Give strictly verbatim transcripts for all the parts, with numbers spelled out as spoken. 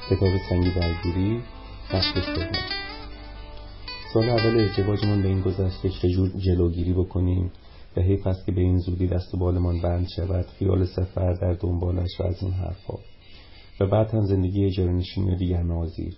کتاب سنگی برگیری، فصل سوم. سال اول ازدواجمون به این گذشت که چجور جلوگیری بکنیم و حیف است که به این زودی دست و بالمان بند شود، خیال سفر در دنبالش و از این حرفا. و بعد هم زندگی اجاره نشینی و دیگر موازیر.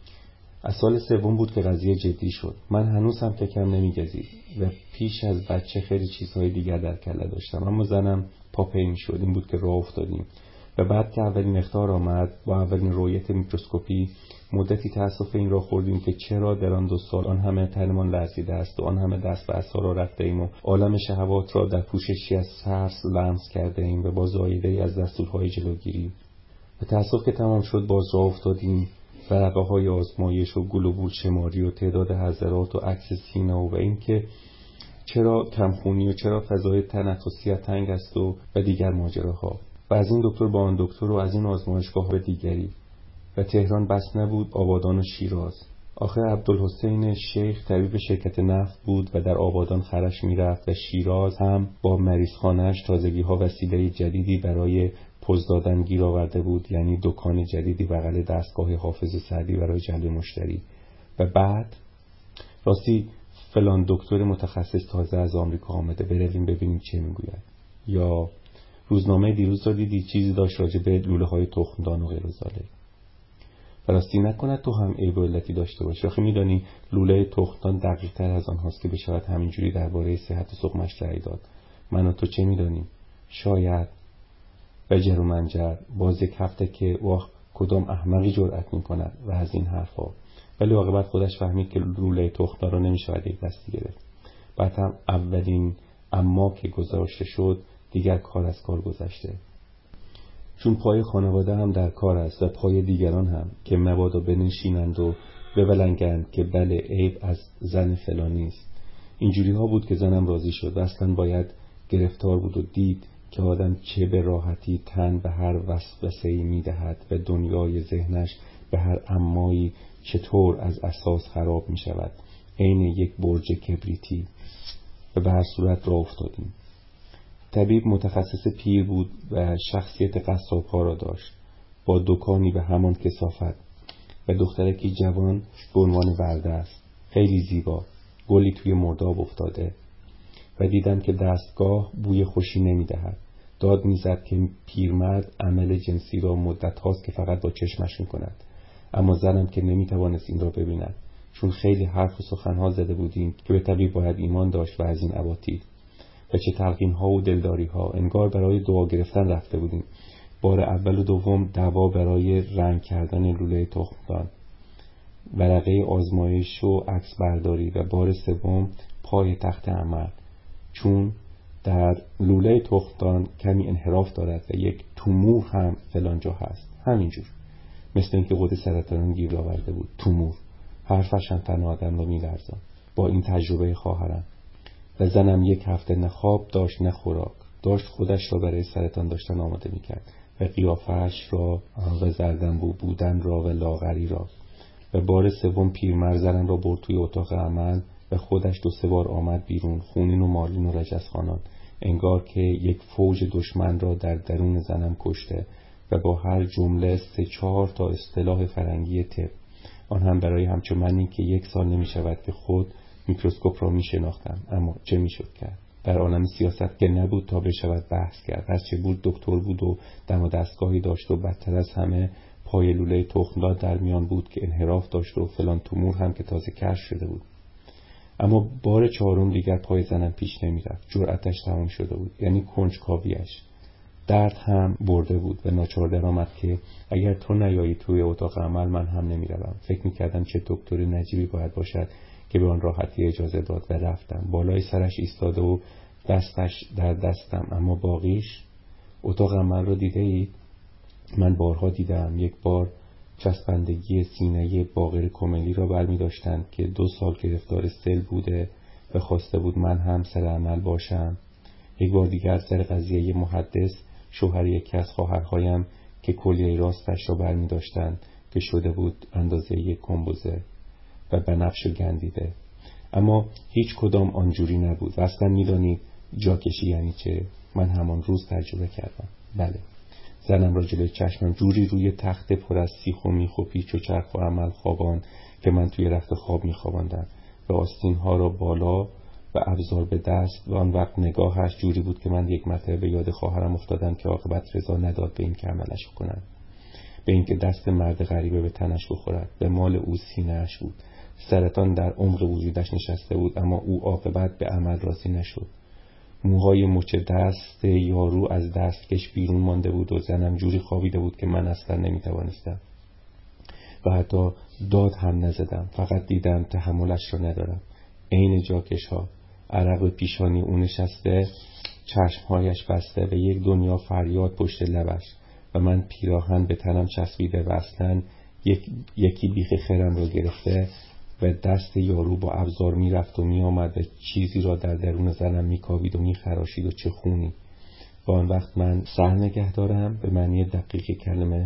از سال سوم بود که قضیه جدی شد. من هنوز هم تکم نمیگزید و پیش از بچه خیلی چیزهای دیگر در کله داشتم، اما زنم پاپیم شد. این بود که راه افتادیم و بعد که اولین اخطار آمد با اولین رویت میکروسکوپی، مدتی تأسف این را خوردیم که چرا در آن دو سال آن همه تنمان لرزیده است و آن همه دست به عصا را رفته ایم و عالم شهوات را در پوششی از ترس لمس کرده ایم و با زایده‌ای از دستورهای جلوگیری. و تأسف که تمام شد باز راه افتادیم، ورقه های آزمایش و گل و بول شماری و تعداد حضرات و عکس سینه و, و این که چرا کمخونی و چرا فضای تنفسی تنگ است و, و دیگر ماجراها. و از این دکتر با آن دکتر و از این آزمایشگاه به دیگری. و تهران بس نبود، آبادان و شیراز. آخه عبدالحسین شیخ طبیب شرکت نفت بود و در آبادان خرش می رفت و شیراز هم با مریضخانه‌اش تازگی ها وسیله جدیدی برای پوز دادن گیر آورده بود، یعنی دکان جدیدی بغل دستگاه حافظ سعدی برای جلب مشتری. و بعد راستی فلان دکتر متخصص تازه از آمریکا آمده، برویم ببینیم چه میگوید. یا روزنامه دیروز را دیدی؟ چیزی داشت راجع به لوله های تخمدان و غیر ذالک. راستی نکند تو هم عیب و علتی داشته باشی. آخه میدانی لوله تخمدان دقیق تر از آن هاست که بشود همینجوری درباره صحت سقمش رأی داد. من و تو چه میدانیم؟ شاید و جر و منجر باز یک هفته که واخ کدام احمقی جرأت میکند و از این حرفا. ولی عاقبت خودش فهمید که لوله تخمدان را نمیشود یک دستی گرفت. بعد هم اولین اما که گذاشته شد دیگر کار از کار گذشته. چون پای خانواده هم در کار است و پای دیگران هم که مبادا بنشینند و ببلنگند که بله عیب از زن فلانی است. اینجوری ها بود که زنم راضی شد و اصلا باید گرفتار بود و دید که آدم چه به راحتی تن به هر وسوسه‌ای میدهد و دنیای ذهنش به هر امایی چطور از اساس خراب می شود، عین یک برج کبریتی. و به هر صورت راه افتادیم. طبیب متخصص پیر بود و شخصیت قصاب‌ها را داشت، با دکانی به همان کثافت و دخترکی جوان به عنوان ورده است، خیلی زیبا، گلی توی مرداب افتاده. و دیدم که دستگاه بوی خوشی نمی‌دهد. داد می‌زد که پیرمرد عمل جنسی را مدت هاست که فقط با چشمش می‌کند، اما زنم که نمی‌توانست این را ببیند، چون خیلی حرف و سخن‌ها زده بودیم که به طبیب باید ایمان داشت و از این اباطیل. و چه تلقین ها و دلداری ها، انگار برای دعا گرفتن رفته بودیم. بار اول و دوم دعوا برای رنگ کردن لوله تخمدان، ورقه آزمایش و عکس برداری، و بار سوم پای تخت عمل، چون در لوله تخمدان کمی انحراف دارد و یک تومور هم فلان جا هست. همینجور مثل اینکه قد سرطان گیر آورده بود. تومور حرفش هم تن آدم رو میلرزاند. با این تجربه خواهرم و زنم یک هفته نه خواب داشت نه خوراک، داشت خودش را برای سرطان داشتن آماده میکرد و قیافه‌اش را و زردنبو بودن را و لاغری را. و بار سوم پیرمرد زنم را برد توی اتاق عمل و خودش دو سه بار آمد بیرون، خونین و مالین و رجزخوانان، انگار که یک فوج دشمن را در درون زنم کشته و با هر جمله سه چهار تا اصطلاح فرنگی طب، آن هم برای همچون منی که یک سال نمی شود که خود میکروسکوپ را می شناختم. اما چه می شد کرد؟ در عالم سیاست که نبود تا بشود بحث کرد. هر چه بود دکتر بود و دم و دستگاهی داشت و بدتر از همه پای لوله تخمدان در میان بود که انحراف داشت و فلان تومور هم که تازه کشف شده بود. اما بار چهارم دیگر پای زنم پیش نمی رفت. جرأتش تمام شده بود، یعنی کنجکاویش. درد هم برده بود و ناچار در آمد که اگر تو نیایی توی اتاق عمل من هم نمی روم. فکر می کردم چه دکتر نجیبی باید باشد که به آن راحتی اجازه داد و رفتم. بالای سرش ایستاده و دستش در دستم. اما باقیش اتاق عمل را دیده اید؟ من بارها دیدم. یک بار چسبندگی سینه باقر کملی را برمی داشتند که دو سال گرفتار سل بوده و خواسته بود من هم سر عمل باشم. یک بار دیگر سر قضیه محدث، شوهر یکی از خواهرهایم که کلیه راستش را برمی داشتند که شده بود اندازه یک کمبوزه و بنفش و گندیده. اما هیچ کدام آنجوری نبود. اصلا میدانید جاکشی یعنی چه؟ من همان روز تجربه کردم. بله، زنم را جلوی چشمم جوری روی تخت پر از سیخ و میخ و پیچ و چرخ و عمل خوابان که من توی رخت خواب میخواباندم و آستین ها را بالا و ابزار به دست. و آن وقت نگاهش جوری بود که من یک مرتبه به یاد خواهرم افتادم که عاقبت رضا نداد به این که عملش کنم، به این که دست مرد غریبه به تنش بخورد. به مال او سینه‌اش بود، سرطان در عمق وجودش نشسته بود، اما او عاقبت به عمل راضی نشد. موهای مچ دست یارو از دستکش بیرون مانده بود و زنم جوری خوابیده بود که من اصلا نمیتوانستم و حتی داد هم نزدم. فقط دیدم تحملش را ندارم. عین جاکش ها، عرق به پیشانی او نشسته، چشمهایش بسته و یک دنیا فریاد پشت لبش و من پیراهن به تنم چسبیده و اصلا یک، یکی بیخ خیرم را گرفته و دست یارو با ابزار می رفت و می آمد و چیزی را در درون زنم می کاوید و می خراشید و چه خونی. و آن وقت من سر نگه دارم به معنی دقیق کلمه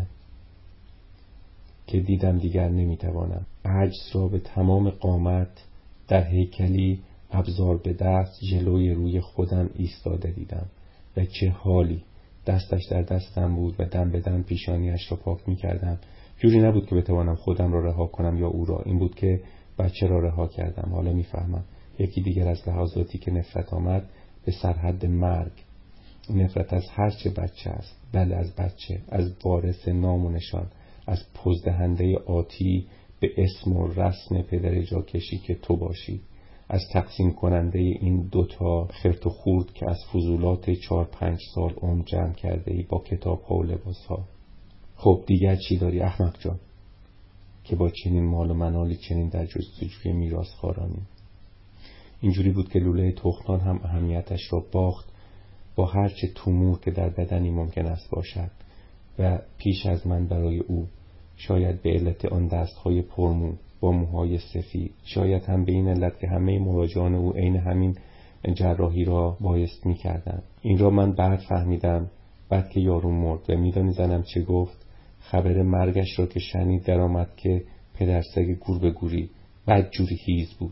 که دیدم دیگر نمی توانم. عجز را به تمام قامت در هیکلی ابزار به دست جلوی روی خودم ایستاده دیدم و چه حالی. دستش در دستم بود و دم به دم پیشانیش را پاک می کردم. جوری نبود که بتوانم خودم را رها کنم یا او را، این بود که بچه را رها کردم. حالا می فهمم. یکی دیگر از لحظاتی که نفرت آمد به سرحد مرگ. نفرت از هر چه بچه است، بله از بچه، از وارث نام و نشان، از پزدهنده آتی به اسم و رسم پدر جاکشی که تو باشی، از تقسیم کننده این دوتا خرت و خورد که از فضولات چار پنج سال عمر جمع کرده ای با کتاب ها و لباس ها. خب دیگر چی داری احمق جان که با چنین مال و منالی چنین در جستجوی میراث خوارانی؟ اینجوری بود که لوله تخمدان هم اهمیتش را باخت با هر چه تومور که در بدنی ممکن است باشد و پیش از من برای او، شاید به علت آن دستهای پرمو با موهای سفید، شاید هم به این علت که همه مراجعان او عین همین جراحی را بایست می کردن. این را من بعد فهمیدم، بعد که یارو مرد. و میدانی زنم چه گفت؟ خبر مرگش را که شنید در آمد که پدرسگ گور به گوری بد جوری هیز بود.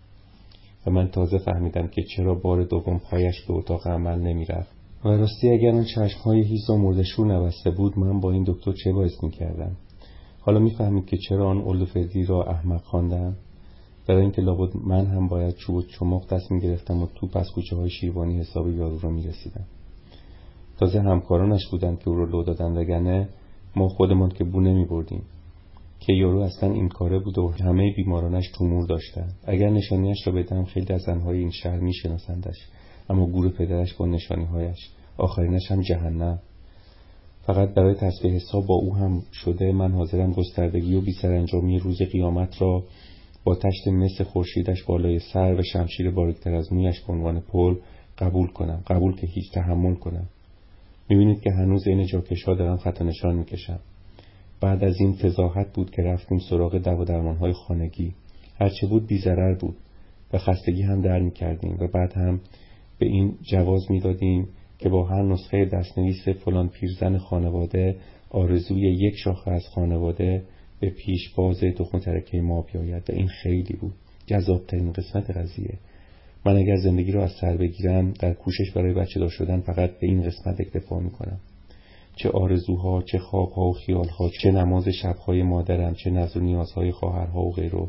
و من تازه فهمیدم که چرا بار دوم پایش به اتاق عمل نمی رفت. و راستی اگر اون چشمهای هیز و مردشور نبسته بود، من با این دکتر چه باعث می کردم؟ حالا میفهمید که چرا آن اولوفردی را احمق خواندم؟ برای اینکه لابد من هم باید چوب و چماق دست میگرفتم و تو پس کوچه های شیروانی حساب یارو را میرسیدم. تازه همکارانش بودند که او را لو دادن، وگرنه ما خودمان که بو نمیبردیم. که یارو اصلا این کاره بود و همه بیمارانش تومور داشتند. اگر نشانیش را بدم خیلی از زنهای این شهر میشناسندش، اما گور پدرش با نشانیهایش، آخرینش هم جهنم. فقط برای تصفیه حساب با او هم شده من حاضرم گستردگی و بی‌سرانجامی روز قیامت را با تشت مس خورشیدش بالای سر و شمشیر باریکتر از مویش به عنوان پل قبول کنم. قبول که هیچ تحمل کنم. میبینید که هنوز این جاکش ها دارم خط نشان میکشم. بعد از این فضاحت بود که رفتیم سراغ دوا درمانهای خانگی. هرچه بود بی ضرر بود و خستگی هم در میکردیم و بعد هم به این جواز میدادیم که با هر نسخه دستنویس فلان پیرزن خانواده آرزوی یک شاخه از خانواده به پیش باز تخم ترکه ما بیاید. و این خیلی بود جذاب‌ترین قسمت قضیه. من اگر زندگی را از سر بگیرم در کوشش برای بچه دار شدن فقط به این قسمت اکتفا میکنم. چه آرزوها، چه خوابها و خیالها، چه نماز شبهای مادرم، چه نظر و نیازهای خواهرها و غیره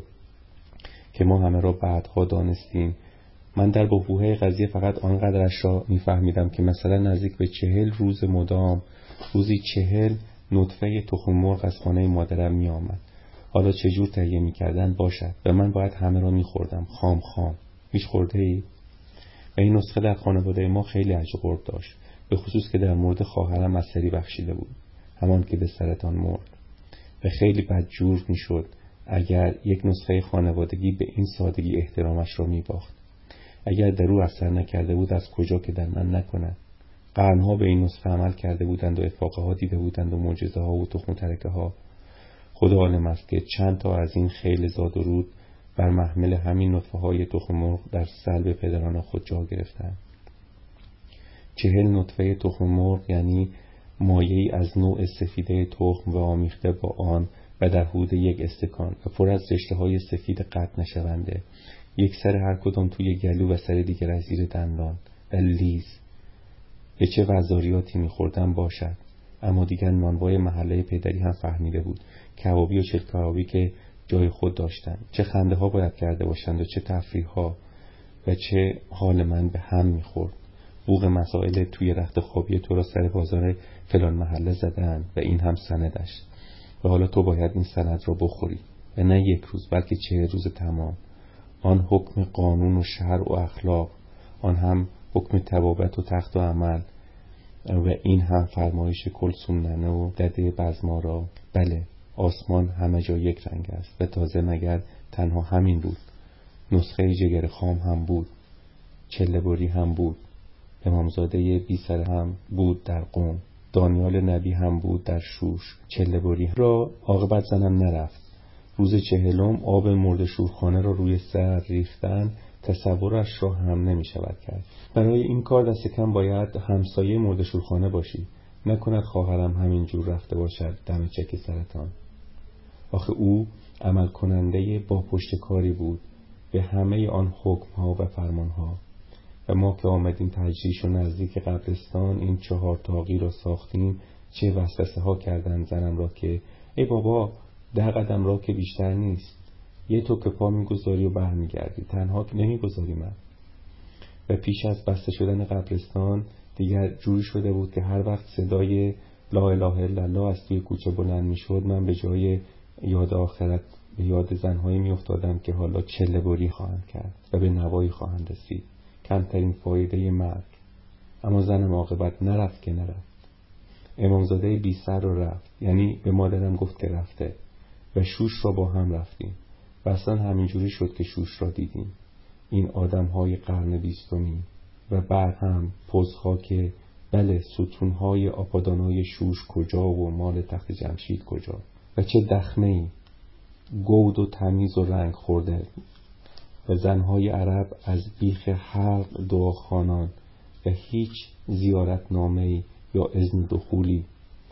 که ما همه را بعدها دانستیم. من در بحبوحه قضیه فقط آنقدرش را میفهمیدم که مثلا نزدیک به چهل روز مدام، روزی چهل نطفه تخم مرغ از خانه مادرم می آمد. حالا چجور تهیه می کردن باشد و من باید همه را می خوردم خام خام. هیچ خورده ای؟ و این نسخه در خانواده ما خیلی عجب غرب داشت، به خصوص که در مورد خواهرم از سری بخشیده بود، همان که به سرطان مرد. و خیلی بدجور می شد اگر یک نسخه خانوادگی به این سادگی احترامش را می باخت. اگر در او اثر نکرده بود از کجا که در من نکند؟ قرنها به این نسخه عمل کرده بودند و اتفاقه ها دیده بودند و معجزه ها و تخم ترکه ها. خدا عالم است که چند تا از این خیل زاد و رود بر محمل همین نطفه های تخم مرغ در سلب پدران خود جا گرفتند. چهل نطفه تخم مرغ یعنی مایه‌ای از نوع سفیده تخم و آمیخته با آن و در حدود یک استکان و پر از رشته های سفید قطع نشونده، یک سر هر کدام توی گلو و سر دیگر از زیر دندان و لیز. به چه وزاریاتی میخوردن باشد. اما دیگر نانوای محله پدری هم فهمیده بود کبابی و چل کبابی که جای خود داشتن، چه خنده ها باید کرده باشند و چه تفریح ها و چه حال من به هم میخورد. بوق مسائل توی رخت خوابی تو را سر بازار فلان محله زدن و این هم سندش و حالا تو باید این سند را بخوری و نه یک روز بلکه چه روز تمام. آن حکم قانون و شرع و اخلاق، آن هم حکم طبابت و تخت و عمل و این هم فرمایش کلثوم ننه و دده بزمارا. بله، آسمان همه جا یک رنگ است و تازه مگر تنها همین بود. نسخه جگر خام هم بود، چله بری هم بود، امامزاده بی سر هم بود در قم، دانیال نبی هم بود در شوش. چله بری را عاقبت زنم نرفت. روز چهلم آب مرد شورخانه را روی سر ریختن تصورش را هم نمی شود کرد. برای این کار دست کم باید همسایه مرد شورخانه باشی، نکند خواهرم همین جور رفته باشد دم چک سرطان. آخه او عمل کننده با پشت کاری بود به همه آن حکم ها و فرمان ها و ما که آمدیم تجریش و نزدیک قبرستان این چهار تاقی را ساختیم چه وسوسه ها کردن زنم را که ای بابا ده قدم را که بیشتر نیست، یه تو که پا میگذاری و بر میگردی، تنها که نمیگذاری من. و پیش از بسته شدن قبرستان دیگر جوری شده بود که هر وقت صدای لا اله الا الله از توی کوچه بلند میشد من به جای یاد آخرت به یاد زنهایی میافتادم که حالا چله بری خواهند کرد و به نوایی خواهند رسید، کمترین فایده مرگ. اما زنم عاقبت نرفت که نرفت. امامزاده بی سر رو رفت، یعنی به مادرم گفت که رفته و شوش را با هم رفتیم و اصلا همینجوری شد که شوش را دیدیم. این آدم های قرن بیستمی و بعد هم پوزها که بله ستونهای آپادانای شوش کجا و مال تخت جمشید کجا و چه دخمه ای، گود و تمیز و رنگ خورده و زنهای عرب از بیخ حلق دعاخوانان و هیچ زیارت نامه‌ای یا اذن دخولی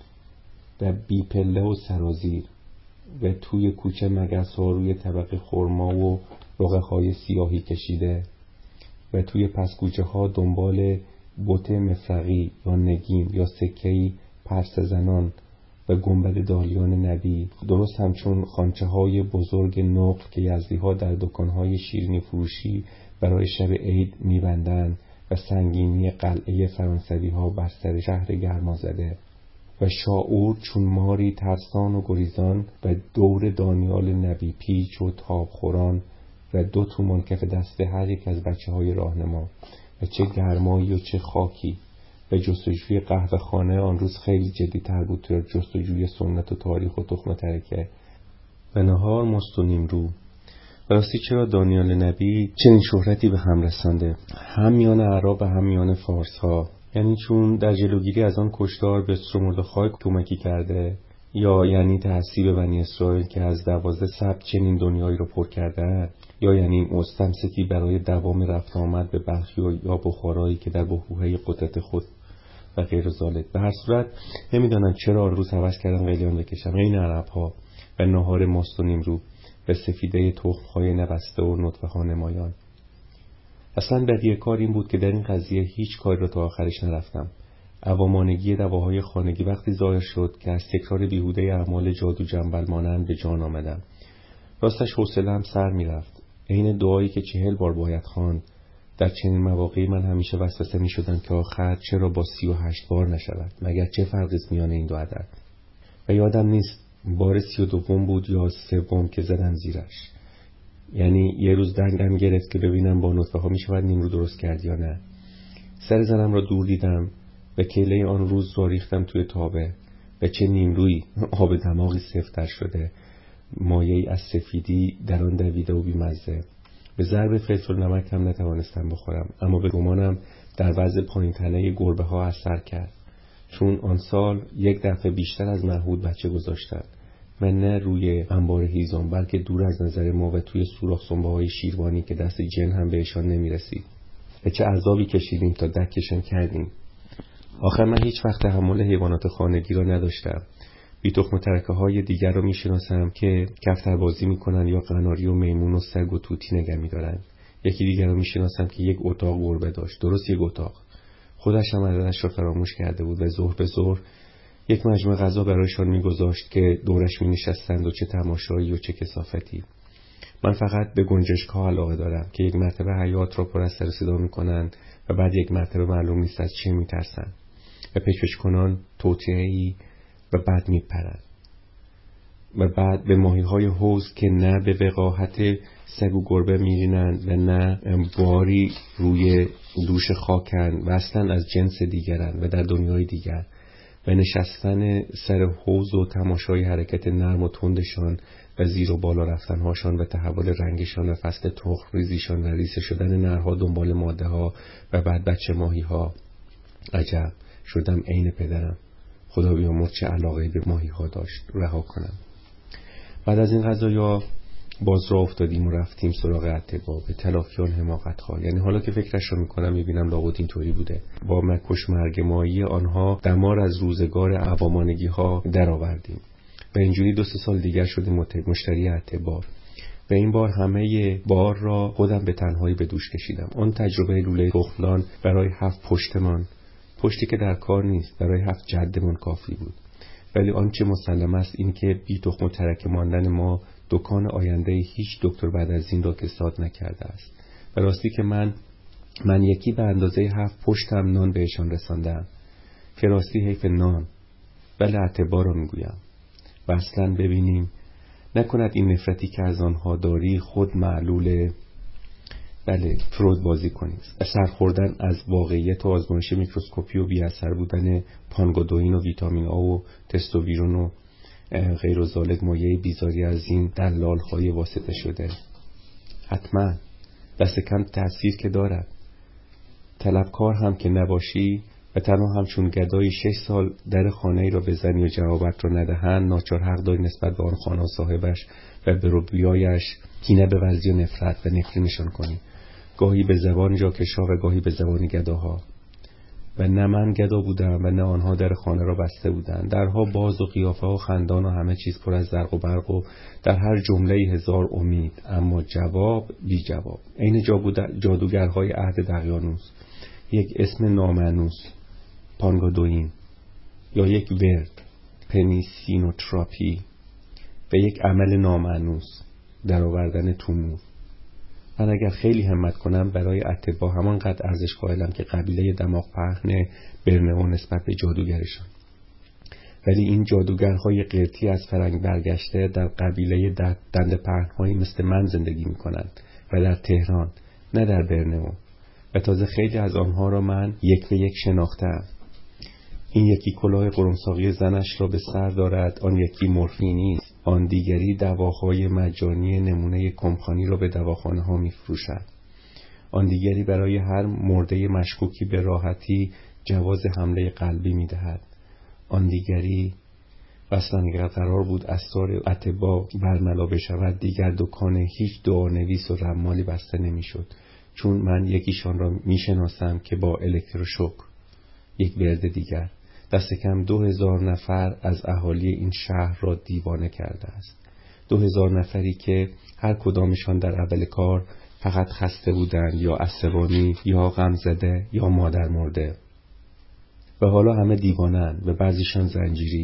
و بی پله و سرازیر و توی کوچه مگس ها روی طبق خرما و رقه های سیاهی کشیده و توی پس کوچه ها دنبال بت مفرقی یا نگین یا سکه‌ای پرس زنان و گنبد دالیان نبی، درست همچون خانچه های بزرگ نقل که یزدی ها در دکان های شیرینی فروشی برای شب عید میبندن و سنگینی قلعه فرانسوی ها بر سر شهر گرمازده و شاعور چون ماری ترسان و گریزان و دور دانیال نبی پیچ و تاب خوران و دو تومان کف دست هر یک از بچه های راهنما و چه گرمایی و چه خاکی. و جستجوی قهوه خانه آن روز خیلی جدی تر بود تو جستجوی سنت و تاریخ و تخم ترکه و نهار مست و نیمرو. راستی چرا دانیال نبی چنین شهرتی به هم رسانده، هم میان اعراب و هم میان فارس ها؟ یعنی چون در جلوگیری از آن کشتار به مردخای کمکی کرده، یا یعنی تحصیب بنی اسرائیل که از دوازده سبت چنین دنیایی رو پر کرده، یا یعنی مستمسکی برای دوام رفت آمد به بلخی و یا بخارایی که در بحبوحه قدرت خود و غیر ذالک. به هر صورت نمیدانم چرا آن روز هوس کردن قلیان بکشم این عرب ها و نهار ماست و نیمرو و سفیده تخم‌های نبسته و نطفه ها نمایان. اصلا بدیه کار این بود که در این قضیه هیچ کاری را تا آخرش نرفتم. عوامانگی دواهای خانگی وقتی ظاهر شد که از تکرار بیهوده اعمال جادو جنبل مانند به جان آمدم. راستش حوصله‌ام سر میرفت. عین دعایی که چهل بار باید خواند. در چنین مواقعی من همیشه وسوسه می‌شدم که آخر چرا با سی و هشت بار نشود، مگر چه فرقی است میان این دو عدد؟ و یادم نیست بار سی و دوم بود یا سوم که زدم زیرش. یعنی یه روز دنگم گرفت که ببینم با نطفه ها میشود نیمرو درست کرد یا نه. سر زنم را دور دیدم و کله آن روز را ریختم توی تابه و چه نیمرویی، آب دماغی سفت‌تر شده، مایه‌ای از سفیدی در آن دویده و بیمزه. به ضرب فلفل نمک هم نتوانستم بخورم، اما به گمانم در وضع پایین تنه گربه ها اثر کرد، چون آن سال یک دفعه بیشتر از معهود بچه گذاشتند و نه روی انبار هیزم بلکه دور از نظر ما و توی سوراخ سنبه های شیروانی که دست جن هم بهشان نمی رسید. و چه عذابی کشیدیم تا دکشان کردیم. آخر من هیچ وقت تحمل حیوانات خانگی را نداشتم. بی تخم ترکه های دیگر را می شناسم که کفتر بازی می کنند یا قناری و میمون و سگ و توتی نگه می دارند. یکی دیگر را می شناسم که یک اتاق گربه داشت، درست یک اتاق. خودش هم عددش را فراموش کرده بود و ظهر به ظهر یک مجموعه غذا برایشان میگذاشت که دورش مینشستند و چه تماشایی و چه کثافتی. من فقط به گنجشک‌ها علاقه دارم که یک مرتبه حیات را پر از سر و صدا می‌کنند و بعد یک مرتبه معلوم نیست از چه می‌ترسند و پچ‌پچ کنان توطئه‌ای و بعد می‌پرند و بعد به ماهی‌های حوض که نه به وقاحت سگ و گربه می‌رینند و نه باری روی دوش خاکند و اصلا از جنس دیگرند و در دنیای دیگر و نشستن سر حوض و تماشای حرکت نرم و تندشان و زیر و بالا رفتنهاشان و تحول رنگشان و فصل تخم ریزیشان و ریزه شدن نرها دنبال ماده ها و بعد بچه ماهی ها. عجب شدم عین پدرم. خدا بیامرز چه علاقه‌ای به ماهی ها داشت. رها کنم. بعد از این غذایا باز را افتادیم و رفتیم سراغ اتباع به تلافیان حماقت ها. یعنی حالا که فکرش رو میکنم میبینم لابد این طوری بوده. با مکش مرگ مایی آنها دمار از روزگار عوامانگی ها در آوردیم و اینجوری دو سه سال دیگر شدیم مشتری اتباع و این بار همه بار را خودم به تنهایی به دوش کشیدم. آن تجربه لوله تخمدان برای هفت پشتمان، پشتی که در کار نیست، برای هفت جدمان کافی بود. ولی آنچه مسلم است این که بی تخم و ترکه ماندن ما دکان آینده هیچ دکتر بعد از این را کساد نکرده است. به راستی که من من یکی به اندازه هفت پشتم نان بهشان رساندم که راستی حیف نان، ولی اتباع را میگویم. و اصلا ببینیم نکند این نفرتی که از آنها داری خود معلول بله فرود بازی کنید. اثر خوردن از واقعیت و آزمایش میکروسکوپی و بی اثر بودن پانگودوئین و ویتامین آ و تستوویرون و غیر و ذالک مایه بیزاری از این دلال های واسطه شده. حتما دست کم تأثیر که دارد. طلبکار هم که نباشی و تنها همچون گدایی شش سال در خانه ای را بزنی و جوابت را ندهند، ناچار حق داری نسبت به آن خانه صاحبش و به ربیایش کینه به وزی و نفرت و نفرینشان کنی. گاهی به زبان جاکشا و گاهی به زبان گداها. و نه من گدا بودم و نه آنها در خانه را بسته بودند. درها باز و قیافه ها خندان و همه چیز پر از زرق و برق و در هر جمله هزار امید، اما جواب بی جواب. عین جادوگرهای عهد دقیانوس. یک اسم نامانوس، پانگودوئین، یا یک ورد، پنیسینوتراپی، و یک عمل نامانوس، در آوردن تومور. من اگر خیلی همت کنم برای اتباع همانقدر ارزش قائلم که قبیله دماغ پهن برنئو نسبت به جادوگرشان. ولی این جادوگرهای قرتی از فرنگ برگشته در قبیله دنده پهنهایی مثل من زندگی می کنند و در تهران، نه در برنئو. و تازه خیلی از آنها را من یک به یک شناختم. این یکی کلاه قرمساقی زنش را به سر دارد، آن یکی مورفینی است، آن دیگری دواهای مجانی نمونه کمپانی را به دواخانه ها می فروشد. آن دیگری برای هر مرده مشکوکی به راحتی جواز حمله قلبی می دهد. آن دیگری اصلا اگر قرار بود اسرار اتباع برملا بشود دیگر دکان هیچ دعانویس و رمالی بسته نمی شد، چون من یکیشان را می شناسم که با الکتروشوک، یک برد دیگر دست کم دو هزار نفر از اهالی این شهر را دیوانه کرده است. دو هزار نفری که هر کدامشان در اول کار فقط خسته بودند یا عصبانی یا غمزده یا مادر مرده و حالا همه دیوانند و بعضیشان زنجیری.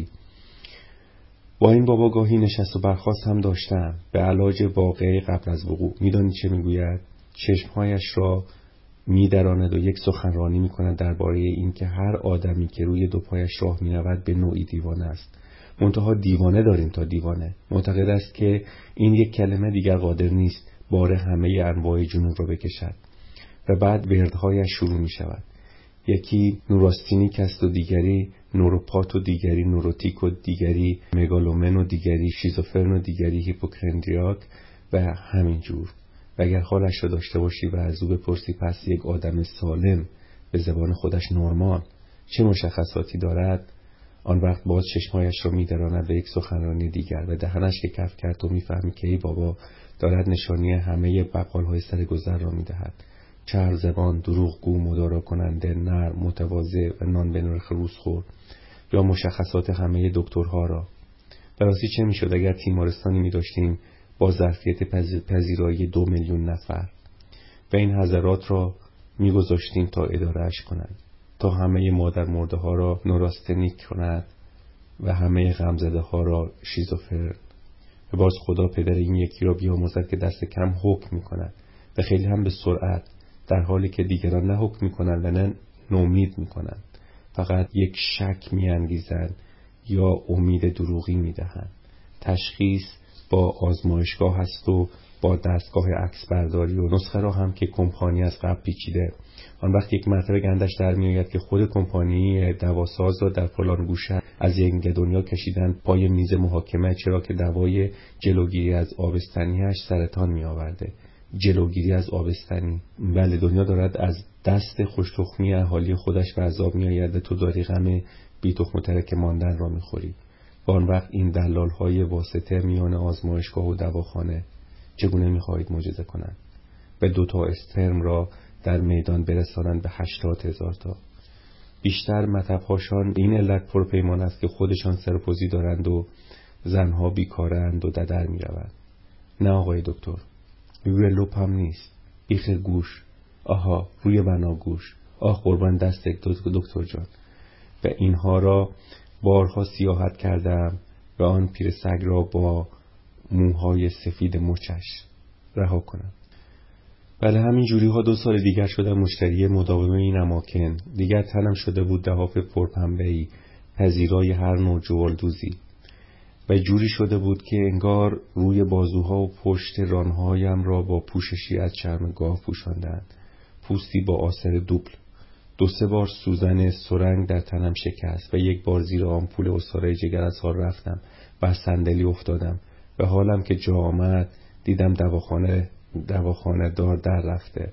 با این بابا گاهی نشست و برخاست هم داشتم به علاج واقعی قبل از وقوع. میدانی چه میگوید؟ چشمهایش را میدراند و یک سخنرانی میکند درباره این که هر آدمی که روی دو پایش راه میرود به نوعی دیوانه است. منتها دیوانه داریم تا دیوانه. معتقد است که این یک کلمه دیگر قادر نیست بار همه انواع جنون را بکشد. و بعد وردهایش شروع می شود. یکی نوراستینیک است و دیگری نوروپات و دیگری نوروتیک و دیگری مگالومن و دیگری شیزوفرن و دیگری هیپوکندریاک و همینجور. و اگر حالش را داشته باشی و از او بپرسی پس یک آدم سالم به زبان خودش نرمال چه مشخصاتی دارد، آن وقت باز چشمایش را می‌دراند به یک سخنرانی دیگر و دهنش که کف کرد و می‌فهمی که ای بابا دارد نشانی همه بقال‌های سرگذر را می‌دهد. چهار زبان، دروغگو، مدارا کننده، نرم، متواضع و نان به نرخ روزخور، یا مشخصات همه دکترها را. براستی چه می‌شد اگر تیمارستانی می‌داشتیم با ظرفیت پذیرایی دو میلیون نفر و این حضرات را می‌گذاشتیم تا اداره‌اش کنند، تا همه مادر مرده ها را نوراستنیک کند و همه غمزده ها را شیزوفرن. و باز خدا پدر این یکی را بیاموزد که دست کم حکم می‌کند و خیلی هم به سرعت، در حالی که دیگران نه حکم می‌کنند و نه نومید می‌کنند، فقط یک شک می‌انگیزند یا امید دروغی می‌دهند. تشخیص با آزمایشگاه است و با دستگاه عکس برداری و نسخه را هم که کمپانی از قبل پیچیده. آن وقت یک مرتبه گندش در میآید که خود کمپانی دواساز را در فلان گوشه از یک دنیا کشیدن پای میز محاکمه، چرا که دوای جلوگیری از آبستنیش سرطان می آورده. جلوگیری از آبستنی. بله، دنیا دارد از دست خوشتخمی اهالی خودش به عذاب می آید و تو داری غم بی تخم و ترک ماندن را می خوری. و آن وقت این دلال های واسطه میان آزمایشگاه و دواخانه چگونه می خواهید معجزه کنند و دو تا اسپرم را در میدان برسانند به هشتاد هزار تا. بیشتر مطب‌هاشان این علت پرپیمان است که خودشان سرپوزی دارند و زنها بیکارند و ددر می روند. نه آقای دکتر، روی لپ هم نیست، بیخ گوش. آها، روی بناگوش. آه قربان دست دکتر جان. و اینها را بارها سیاحت کردم و آن پیر سگ را با موهای سفید مچش رها کنم. بله، همین جوری ها دو سال دیگر شدم مشتری مداوم این اماکن. دیگر تنم شده بود دهاف پرپنبه‌ای، پذیرای هر نوع جوالدوزی. و جوری شده بود که انگار روی بازوها و پشت رانهایم را با پوششی از چرم گاو پوشاندند، پوستی با آثر دوبل. دو سه بار سوزن سرنگ در تنم شکست و یک بار زیر آمپول استواره جگر از حال رفتم و از صندلی افتادم. به حالم که جا آمد دیدم دواخانه دواخانه دار در رفته،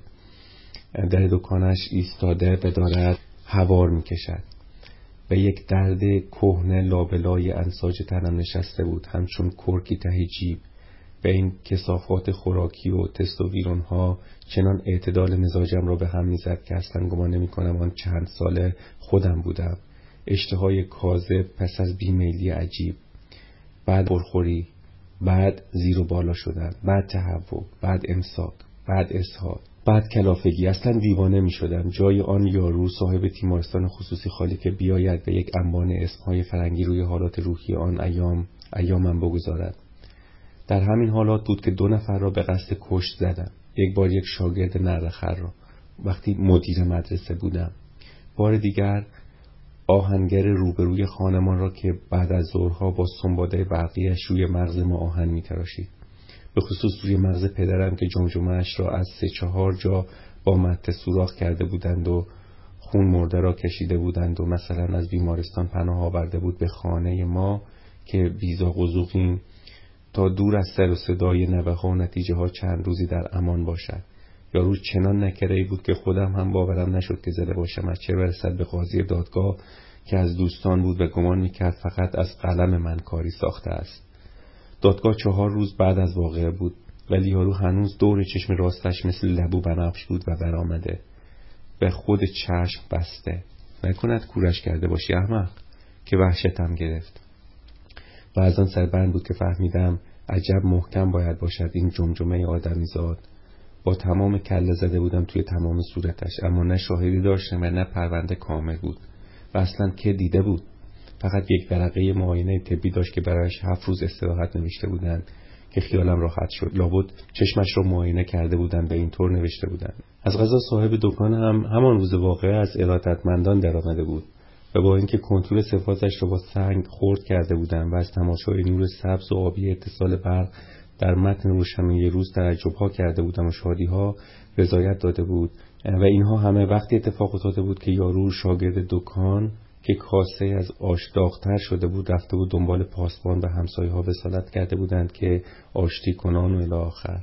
در دکانش ایستاده و دارد هوار میکشد و یک درد کهنه لابلای انساج تنم نشسته بود، همچون کرکی ته جیب. و این کثافات خوراکی و تست و ویرون ها چنان اعتدال مزاجم را به هم میزد که اصلا گمان نمی کنم آن چند ساله خودم بودم. اشتهای کاذب پس از بیمیلی عجیب، بعد پرخوری، بعد زیر و بالا شدن، بعد تهوع، بعد امساک، بعد اسهال، بعد کلافگی. اصلا دیوانه می شدم. جای آن یارو صاحب تیمارستان خصوصی خالی که بیاید به یک انبان اسمهای فرنگی روی حالات روحی آن ایام ایامم بگذارد. در همین حالات بود که دو نفر را به قصد کشت زدم. یک بار یک شاگرد نرخر را وقتی مدیر مدرسه بودم، بار دیگر آهنگر روبروی خانمان را که بعد از ظهرها با سنباده برقیش روی مغز ما آهن می تراشید. به خصوص روی مغز پدرم که جمجمه‌اش را از سه چهار جا با مته سوراخ کرده بودند و خون مرده را کشیده بودند و مثلا از بیمارستان پناه آورده بود به خانه ما که بیزاغ و زوغیم تا دور از سر و صدای نوه ها و نتیجه ها چند روزی در امان باشد. یارو چنان نکره‌ای بود که خودم هم باورم نشد که زده باشم، از چه برسد به قاضی دادگاه که از دوستان بود و گمان میکرد فقط از قلم من کاری ساخته است. دادگاه چهار روز بعد از واقعه بود، ولی یارو هنوز دور چشم راستش مثل لبو بنفش بود و برآمده به خود چشم بسته. نکند کورش کرده باشی احمق، که وحشتم گرفت. و از آن سربند بود که فهمیدم عجب محکم باید باشد این جمجمه آدمیزاد. با تمام کله زده بودم توی تمام صورتش، اما نه شاهدی داشتم و نه پرونده کامل بود. و اصلا که دیده بود؟ فقط یک ورقه معاینه طبی داشت که برایش هفت روز استراحت نوشته بودن که خیالم راحت شد. لابد چشمش رو معاینه کرده بودن به این طور نوشته بودن. از قضا صاحب دکان هم همان روز واقعه از ارادتمندان در آمده بود و با اینکه کنتور صفاتش را با سنگ خرد کرده بودن و از تماشای نور سبز و آبی اتصال برق در متن روشنایی روز تعجب‌ها کرده بودم و شادی‌ها رضایت داده بود. و اینها همه وقتی اتفاق افتاده بود که یارو شاگرد دکان که کاسه از آش داغ‌تر شده بود رفته بود دنبال پاسبان و همسایه‌ها وصالت کرده بودند که آشتی کنان و الی آخر.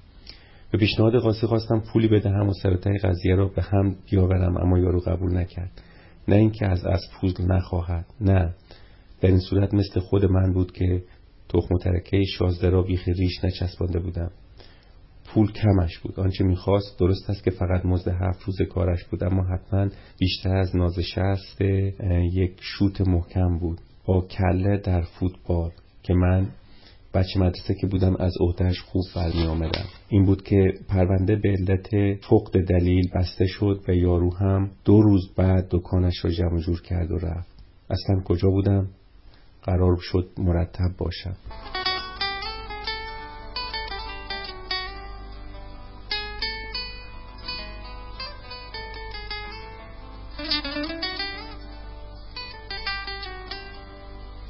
به پیشنهاد قاضی خواستم پولی بدهم و سرتای قضیه را به هم بیاورم، اما یارو قبول نکرد. نه اینکه از از پول نخواهد، نه، در این صورت مثل خود من بود که تخم و ترکه شازده را بیخ ریش نچسبانده بودم. پول کمش بود. آنچه میخواست درست است که فقط مزد هفت روز کارش بود، اما حتما بیشتر از نازشست یک شوت محکم بود با کله در فوتبال که من بچه مدرسه که بودم از عهده‌اش خوب برمی آمدم. این بود که پرونده به علت فقد دلیل بسته شد و یارو هم دو روز بعد دکانش را جمع جور کرد و رفت. اصلا کجا بودم؟ قرار شد مرتب باشد.